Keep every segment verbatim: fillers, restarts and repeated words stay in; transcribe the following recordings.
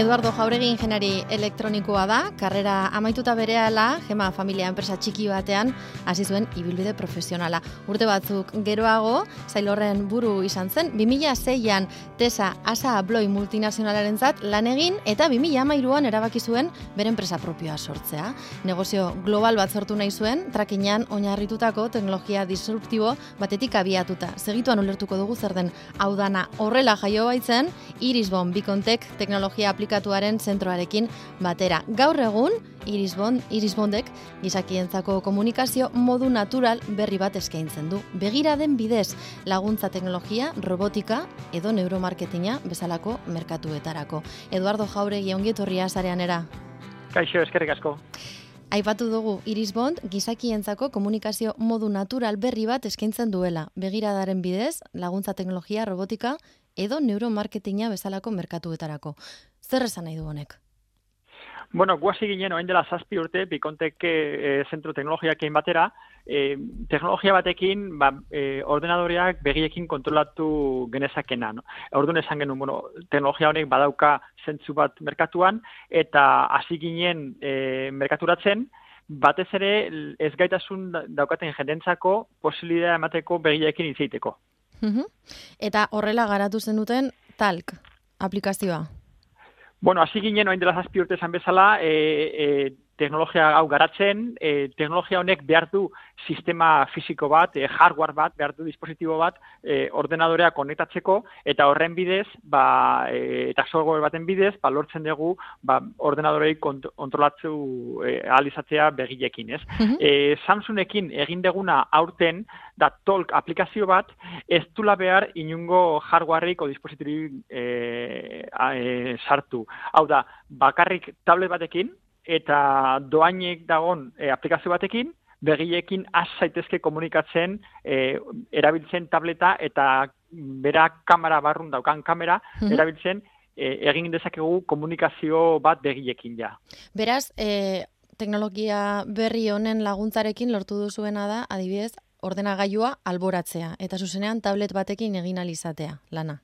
Eduardo Jauregi ingeniari elektronikoa da, karrera amaituta berehala, Gema familia enpresa txiki batean hasi zuen ibilbide profesionala. Urte batzuk geroago, sail horren buru izan zen, bi mila seian Tesa Asa Abloy multinazionalarentzat lan egin eta bi mila hamairuan erabaki zuen bere enpresa propioa sortzea. Negozio global bat sortu nahi zuen, trakinean oinarritutako teknologia disruptibo batetik abiatuta. Segituan ulertuko dugu zer den hau dana horrela jaio baitzen, Irisbon Bikontek teknologia aplikatuaren zentroarekin batera. Gaur egun, Irisbon, Irisbondek gizakientzako komunikazio modu natural berri bat eskaintzen du. Begiraden bidez laguntza teknologia, robotika edo neuromarketinga bezalako merkatuetarako. Eduardo Jauregi ongi etorria sareanera. Kaixo, eskerrik asko. Aipatu dugu, Irisbond gizakientzako komunikazio modu natural berri bat eskaintzen duela. Begiradaren bidez laguntza teknologia, robotika edo neuromarketinga bezalako merkatuetarako. Zer esan nahi du honek? Bueno, guazi ginen, oain dela zazpi urte, Bikontek e, zentro teknologiakein batera, e, teknologia batekin ba, e, ordenadoreak begiekin kontrolatu genezakena. No? Orduan esan genuen, bueno, teknologia honek badauka zentzu bat merkatuan, eta hasi ginen e, merkaturatzen, batez ere ez gaitasun daukaten jendentzako posibilitatea emateko begiekin itzeiteko. Uh-huh. Eta horrela garatu zen duten Talk aplikazioa. Bueno, hasi ginen oain dela zazpi urte esan bezala, e, e, teknologia hau garatzen, e, teknologia honek behar du sistema fisiko bat, e, hardware bat, behar du dispositibo bat, e, ordenadorea konektatzeko, eta horren bidez, ba, e, eta software baten bidez, ba, lortzen dugu ba, ordenadorei kont kontrolatzu e, alizatzea begilekin, ez? Uh-huh. e, Samsungekin egin deguna aurten, da Talk aplikazio bat, ez dula behar inungo hardwareik o dispositiborik e, e, sartu. Hau da, bakarrik tablet batekin, eta doainek dagon e, aplikazio batekin, begilekin has zaitezke komunikatzen e, erabiltzen tableta eta bera kamera barrun daukan kamera mm-hmm. erabiltzen e, egin dezakegu komunikazio bat begilekin ja. Beraz, e, teknologia berri honen laguntzarekin lortu duzuena da, adibidez, ordenagailua alboratzea eta zuzenean tablet batekin egin alizatea lana.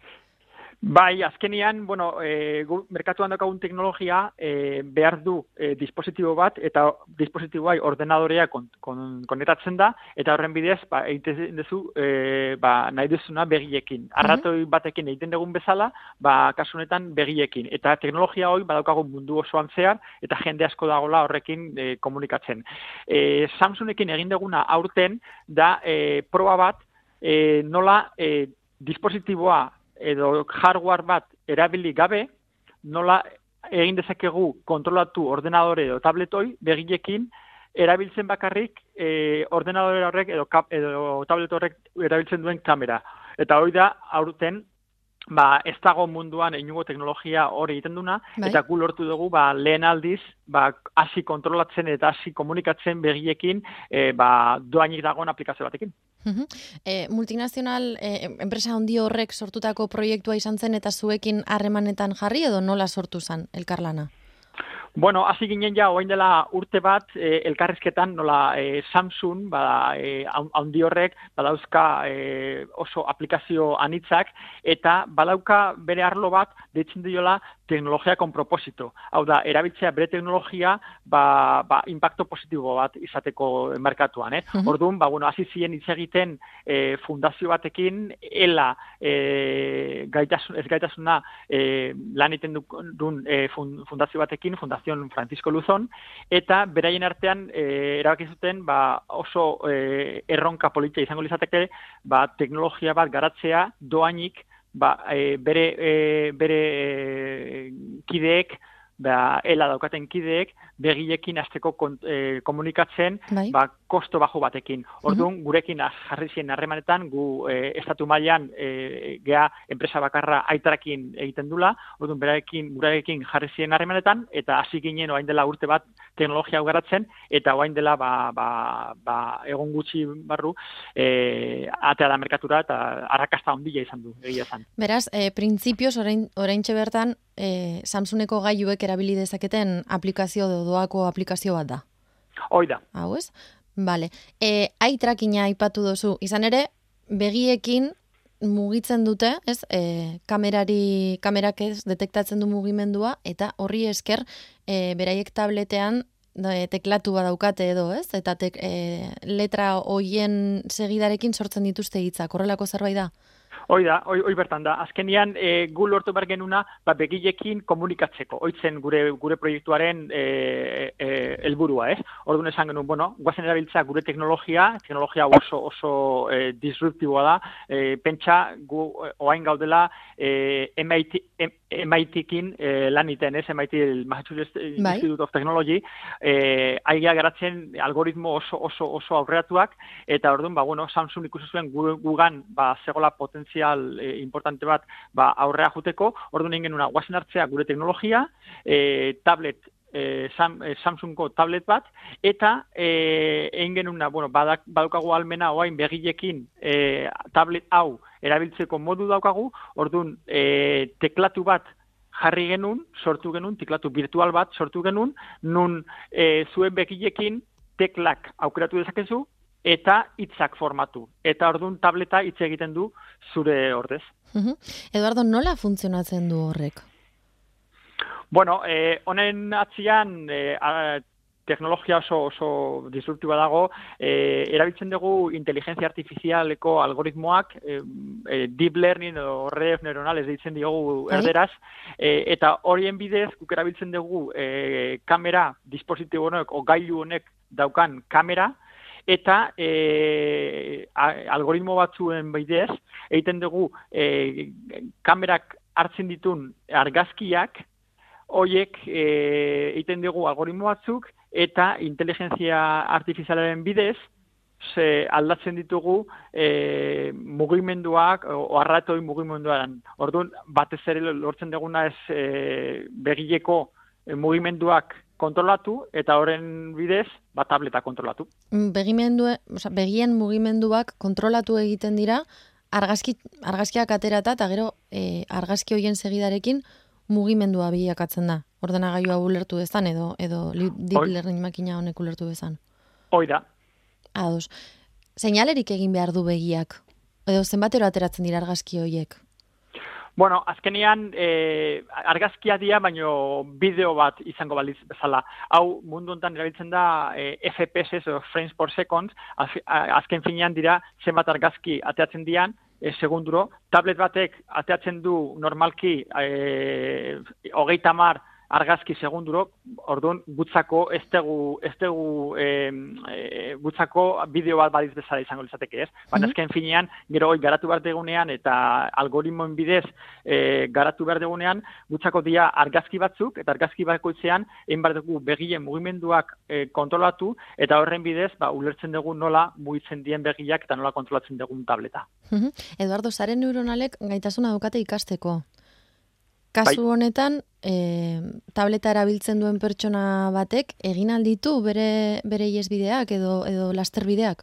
Bai, azkenian, bueno, e, merkatuan daukagun teknologia e, behar du e, dispositibo bat, eta dispositiboai ordenadorea kon, kon, konektatzen da, eta horren bidez, ba, egiten duzu, e, ba, nahi duzuna begilekin. Arratoi batekin egiten dugun bezala, ba, kasunetan begiekin. Eta teknologia hori badaukagun mundu osoan zehar, eta jende asko dagoela horrekin e, komunikatzen. E, Samsungekin egin duguna aurten, da e, proba bat, e, nola e, dispositiboa edo hardware bat erabili gabe, nola egin dezakegu kontrolatu ordenadore edo tabletoi begilekin erabiltzen bakarrik e, ordenadore horrek edo, kap, edo tablet horrek erabiltzen duen kamera. Eta hori da, aurten, ba, ez dago munduan inungo teknologia hori egiten duna, bai? Eta gu lortu dugu ba, lehen aldiz, ba, hasi kontrolatzen eta hasi komunikatzen begilekin e, ba, doainik dagoen aplikazio batekin. Uh-huh. E, multinazional e, enpresa handi horrek sortutako proiektua izan zen eta zuekin harremanetan jarri edo nola sortu zen elkarlana? Bueno, hasi ginen ja, oain dela urte bat, eh, elkarrizketan, nola eh, Samsung, bada, eh, handi horrek, badauzka eh, oso aplikazio anitzak, eta badauka bere arlo bat, deitzen diola, teknologia con propósito. Hau da, erabiltzea bere teknologia, ba, ba, impacto positibo bat izateko merkatuan, eh? Uh-huh. Orduan, ba, bueno, hasi ziren hitz egiten eh, fundazio batekin, ela eh, gaitasun, ez gaitasuna eh, lan egiten duen eh, fundazio batekin, fundazio Francisco Luzon, eta beraien artean e, erabaki zuten ba, oso e, erronka politia izango lizateke ba, teknologia bat garatzea doainik ba, e, bere, e, bere e, kideek, ba, ela daukaten kideek, begilekin hasteko e, komunikatzen bai? Ba, kosto bajo batekin. Orduan, uh-huh. gurekin jarri ziren harremanetan, gu e, estatu mailan e, gea enpresa bakarra aitarakin egiten dula, orduan, berarekin, gurekin jarri ziren harremanetan, eta hasi ginen oain dela urte bat teknologia garatzen, eta oain dela ba, ba, ba, egon gutxi barru, e, atea da merkatura, eta arrakasta handia izan du, egia izan. Beraz, e, printzipioz, orain, oraintxe bertan, e, Samsungeko gailuek erabili dezaketen aplikazio doako aplikazio bat da. Hoi da. Hau ez? Vale. E, eye trackina aipatu duzu. Izan ere, begiekin mugitzen dute, ez? E, kamerari, kamerak ez detektatzen du mugimendua, eta horri esker, e, beraiek tabletean de, teklatu badaukate edo, ez? Eta tek, e, letra hoien segidarekin sortzen dituzte hitzak, horrelako zerbait da? Hoi da, hoi, hoi bertan da. Azkenian, e, gu lortu behar genuna, ba, begilekin komunikatzeko. Hoitzen gure gure proiektuaren e, e, helburua, ez? Orduan esan genuen, bueno, guazen erabiltza gure teknologia, teknologia oso oso e, disruptiboa da. E, pentsa, gu oain gaudela e, M I T, M I T-kin e, lan iten, ez? M I T, Massachusetts bai. Institute of Technology, e, aigia garatzen algoritmo oso oso oso aurreratuak, eta orduan, ba, bueno, Samsung ikusi zuen gugan, ba, zegoela potentzia E, importante bat ba, aurrea juteko, orduan egin genuna guazen hartzea gure teknologia, e, tablet, e, Sam, e, Samsungko tablet bat, eta e, egin genuna, bueno, badak, badukagu almena oain begilekin e, tablet hau erabiltzeko modu daukagu, orduan e, teklatu bat jarri genuen, sortu genuen, teklatu virtual bat sortu genuen, nun e, zuen begilekin teklak aukeratu dezakezu, eta hitzak formatu. Eta orduan tableta hitz egiten du zure ordez. Uh-huh. Eduardo, nola funtzionatzen du horrek? Bueno, eh, honen atzian eh, a, teknologia oso oso disruptiboa dago, eh, erabiltzen dugu inteligentzia artifizialeko algoritmoak, eh, eh, deep learning edo redes neuronales deitzen diogu erderaz, eh, eta horien bidez guk erabiltzen dugu eh, kamera dispositibo honek o gailu honek daukan kamera, eta e, algoritmo batzuen bidez, egiten dugu e, kamerak hartzen ditun argazkiak, horiek e, egiten dugu algoritmo batzuk, eta inteligentzia artifizialaren bidez, ze aldatzen ditugu e, mugimenduak, o arratoi mugimenduaren. Orduan, batez ere lortzen duguna ez e, begileko e, mugimenduak kontrolatu, eta horren bidez, ba, tableta kontrolatu. Begimendu, oza, begien mugimenduak kontrolatu egiten dira, argazki, argazkiak aterata, eta gero e, argazki horien segidarekin mugimendua bilakatzen da. Ordenagailua ulertu dezan, edo, edo deep learning makina honek ulertu dezan. Hoi da. Ados. Seinalerik egin behar du begiak? Edo zenbatero ateratzen dira argazki horiek? Bueno, azkenean eh, argazkia dira, baino bideo bat izango balitz bezala. Hau mundu honetan erabiltzen da eh, F P S, o frames per second, az, azken finean dira zenbat argazki ateatzen dian, e, segunduro. Tablet batek ateatzen du normalki e, hogeita hamar argazki segunduro, orduan gutzako ez tegu, ez tegu e, e, gutzako bideo bat badiz bezala izango litzateke, ez? Baina mm-hmm. azken finean, gero hoi garatu behar degunean eta algoritmoen bidez e, garatu behar degunean, gutzako dira argazki batzuk, eta argazki bakoitzean egin behar dugu begilen mugimenduak e, kontrolatu, eta horren bidez, ba, ulertzen dugu nola mugitzen dien begiak eta nola kontrolatzen dugun tableta. Mm-hmm. Eduardo, sare neuronalek gaitasuna daukate ikasteko. Kasu honetan, e, tableta erabiltzen duen pertsona batek egin alditu bere bere iesbideak edo edo lasterbideak?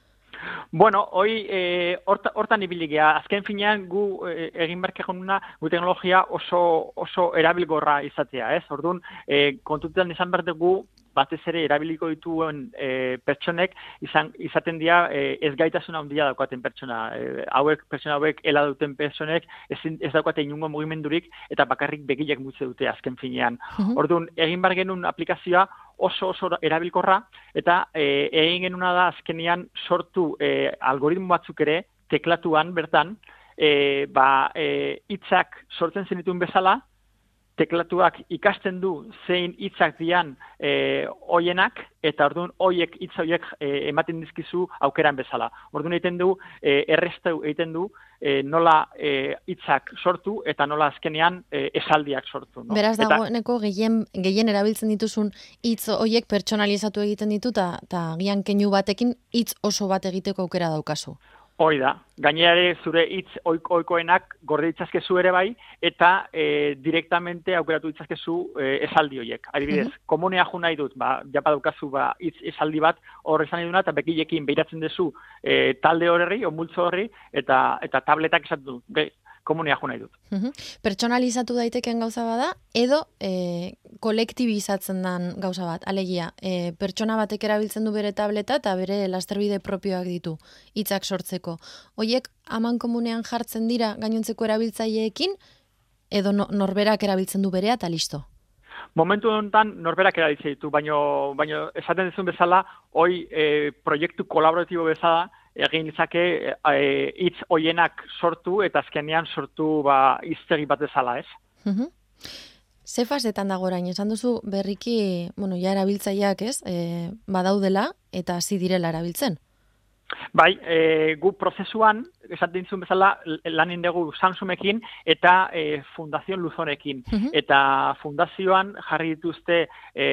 Bueno, hoy eh, horta, hortan ibiligea. Azken finean gu eh, egin berke jonuna gu teknologia oso oso erabilgorra izatea, ez? Orduan, eh, kontutan izan behar dugu batez ere erabiliko dituen e, pertsonek izan, izaten dira e, ez gaitasun handia daukaten pertsona. E, hauek, pertsona hauek ela duten pertsonek ez, ez daukate inungo mugimendurik eta bakarrik begilek mutze dute azken finean. Uh-huh. Orduan, egin bar genuen aplikazioa oso oso erabilkorra eta e, egin genuna da azkenean sortu e, algoritmo batzuk ere teklatuan bertan e, ba, e, hitzak sortzen zenituen bezala, teklatuak ikasten du zein hitzak dian e, hoienak, eta orduan hoiek hitz hoiek e, ematen dizkizu aukeran bezala. Orduan egiten du, e, erresteu egiten du, e, nola hitzak e, sortu, eta nola azkenean e, esaldiak sortu. No? Beraz dagoeneko gehien, gehien erabiltzen dituzun hitz hoiek pertsonalizatu egiten ditu, eta gian keinu batekin hitz oso bat egiteko aukera daukazu. Hoi da, gainera ere zure hitz ohikoenak gorde ditzazkezu ere bai, eta e, direktamente aukeratu ditzazkezu e, esaldi horiek. Adibidez, uh-huh. komunea jo nahi dut, ba, japa daukazu ba, hitz esaldi bat hor esan nahi duna, eta bekilekin behiratzen duzu e, talde horri, o multzo horri, eta, eta tabletak esaten du. Be, komunia jo nahi dut. Mhm. Pertsonalizatu daiteken gauza bada, edo e, kolektibizatzen den gauza bat, alegia, e, pertsona batek erabiltzen du bere tableta eta bere lasterbide propioak ditu, hitzak sortzeko. Hoiek aman komunean jartzen dira gainontzeko erabiltzaileekin, edo no, norberak erabiltzen du berea eta listo? Momentu honetan norberak erabiltzen ditu, baino, baino esaten duzun bezala, hoi e, proiektu kolaboratibo bezala, egin izake hitz e, hoienak sortu eta azkenean sortu ba, iztegi bat bezala, ez? Mhm. Ze fasetan dago orain, esan duzu berriki, bueno, ja erabiltzaileak, ez, e, badaudela eta hasi direla erabiltzen. Bai, e, gu prozesuan, esaten dintzun bezala, lan indegu Samsungekin eta e, Fundazion Luzonekin. Uh-huh. Eta fundazioan jarri dituzte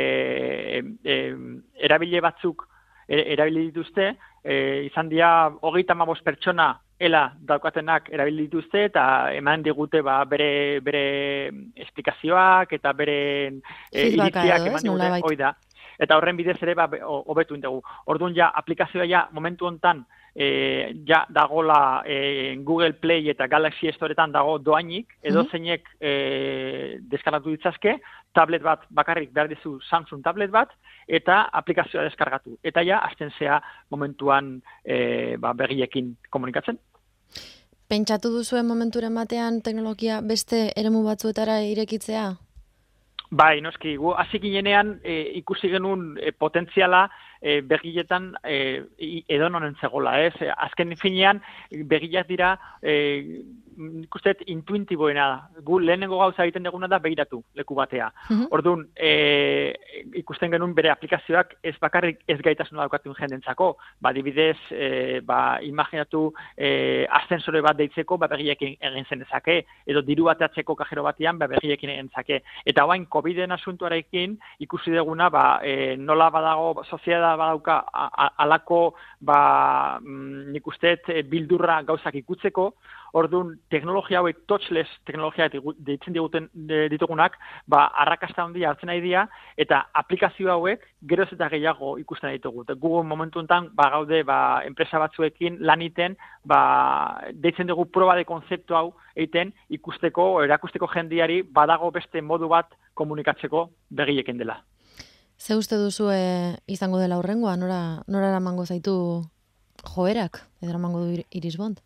e, e, erabile batzuk, e, erabili dituzte, e, izan dira hogeita hamabost pertsona ela daukatenak erabili dituzte eta eman digute ba, bere, bere esplikazioak eta bere e, iritziak eman digute, hoi da. Eta horren bidez ere ba, hobetu indegu. Orduan ja, aplikazioa ja, momentu hontan, e, ja dagola e, Google Play eta Galaxy Storeetan dago doainik, edo zeinek e, deskargatu ditzazke, tablet bat bakarrik behar dizu Samsung tablet bat, eta aplikazioa deskargatu. Eta ja, hasten zea momentuan e, ba, begiekin komunikatzen. Pentsatu duzuen momenturen batean teknologia beste eremu batzuetara irekitzea? Bai, noski, gu hasi ginenean e, ikusi genuen e, potentziala e, begiletan e, edononen zegola, ez? Azken finean begilak dira e, ikustet intuitiboena da. Gu lehenengo gauza egiten duguna da begiratu leku batea. Uh-huh. Orduan, e, ikusten genuen bere aplikazioak ez bakarrik ez gaitasuna daukatun jendentzako, ba, dibidez, e, ba, imaginatu e, ascensore bat deitzeko, ba, begiekin egin zen dezake, edo diru bateatzeko kajero batean, ba, begiekin egin zake. Eta oain, COVID-en asuntuarekin ikusi duguna, ba, e, nola badago, soziedad badauka alako, ba, nik usteet, bildurra gauzak ikutzeko, orduan, teknologia hauek, touchless teknologia deitzen diguten ditugunak, ba, arrakasta handia hartzen nahi dira, eta aplikazio hauek geroz eta gehiago ikusten ditugu. Google momentu enten, ba, gaude, ba, enpresa batzuekin lan iten, ba, deitzen dugu proba de konzeptu hau egiten ikusteko, erakusteko jendiari, badago beste modu bat komunikatzeko begiekin dela. Ze uste duzu e, izango dela horrengoa, nora, nora eramango zaitu joerak, edo eramango du Irisbond?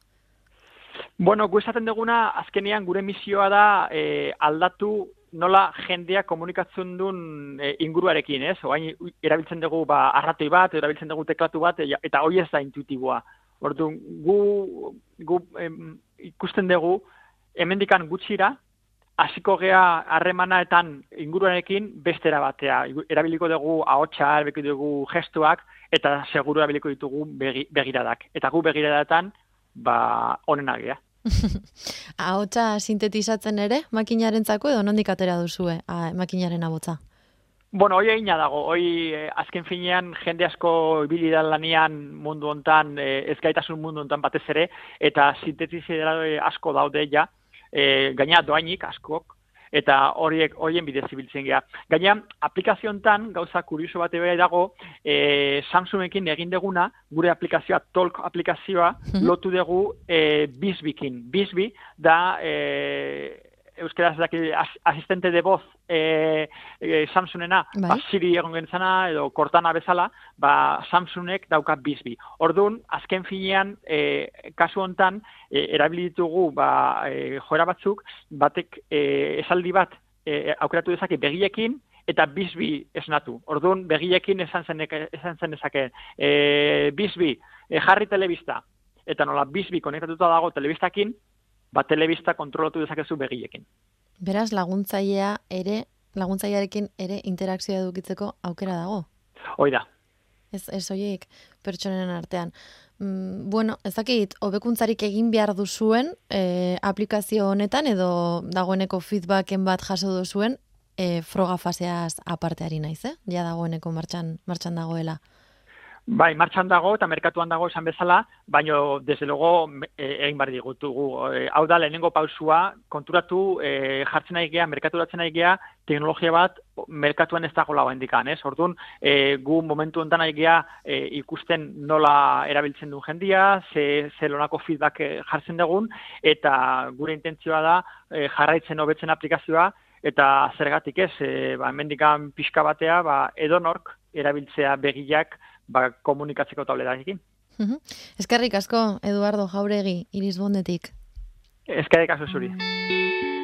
Bueno, gu esaten duguna, azkenean gure misioa da e, aldatu nola jendea komunikatzen duen e, inguruarekin, ez? Oain erabiltzen dugu ba, arratoi bat, erabiltzen dugu teklatu bat, eta hoi ez da intuitiboa. Orduan, gu, gu em, ikusten dugu, hemendikan gutxira, hasiko gea harremanaetan inguruarekin bestera batea. Erabiliko dugu ahotsa, erabiliko dugu gestuak, eta seguru erabiliko ditugu begi, begiradak. Eta gu begiradatan, ba, onenak gea. Ahotsa sintetizatzen ere, makinarentzako edo nondik atera duzue, a, makinaren ahotsa? Bueno, hoi egina dago, hoi eh, azken finean jende asko ibili da lanian mundu hontan, eh, ezgaitasun mundu hontan batez ere, eta sintetizadore asko daude ja, eh, gaina doainik askok, eta horiek horien bidez ibiltzen gea. Gaina, aplikazio hontan, gauza kurioso bat ere dago, e, Samsungekin egin deguna, gure aplikazioa, Talk aplikazioa, mm-hmm. lotu dugu e, Bizbikin. Bizbi da, e, euskaraz daki, asistente de voz e, e, Samsungena, ba, Siri egon gentzana, edo Cortana bezala, ba, Samsungek dauka Bizbi. Orduan, azken finean, e, kasu hontan, e, erabili ditugu ba, e, joera batzuk, batek e, esaldi bat e, aukeratu dezake begiekin, eta Bizbi esnatu. Orduan, begiekin esan zen, esan zen dezake, e, Bizbi, e, jarri telebista, eta nola Bizbi konektatuta dago telebistakin, ba, telebista kontrolatu dezakezu begiekin. Beraz, laguntzailea ere, laguntzailearekin ere interakzioa edukitzeko aukera dago? Hoi da. Ez, ez oiek, pertsonen artean. Mm, bueno, ez dakit, hobekuntzarik egin behar duzuen e, aplikazio honetan, edo dagoeneko feedbacken bat jaso duzuen, e, froga faseaz aparteari naiz, eh? Ja dagoeneko martxan, martxan dagoela. Bai, martxan dago eta merkatuan dago esan bezala, baino desde luego egin bar digutugu. E, hau da lehenengo pausua, konturatu e, jartzen nahi gea, merkaturatzen nahi gea, teknologia bat merkatuan ez dagoela oraindikan, ez? Orduan, e, gu momentu honetan nahi gea e, ikusten nola erabiltzen duen jendia, ze ze lonako feedback jartzen dugun eta gure intentzioa da e, jarraitzen hobetzen aplikazioa eta zergatik ez, e, ba hemendikan pixka batea, ba edonork erabiltzea begiak ba, komunikatzeko tabletarekin. Eskerrik asko, Eduardo Jauregi, Irisbondetik. Eskerrik asko zuri.